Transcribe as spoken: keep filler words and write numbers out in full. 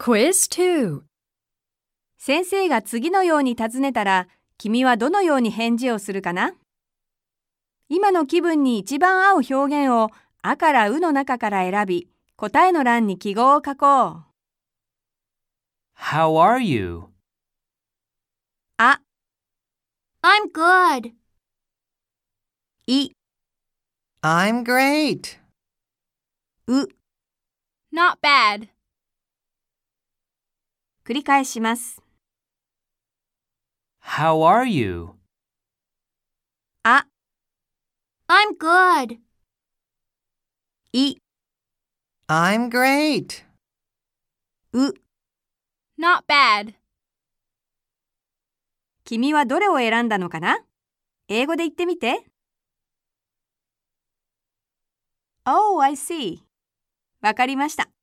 Quiz two. 先生が次のように尋ねたら、君はどのように返事をするかな？今の気分に一番合う表現をあからうの中から選び、答えの欄に記号を書こう。 How are you? あ、 I'm good. い、 I'm great. う。 Not bad. 繰り返します。 How are you? あ、 I'm good. い、 I'm great. う。 Not bad. 君はどれを選んだのかな？英語で言ってみて。Oh, I see. わかりました。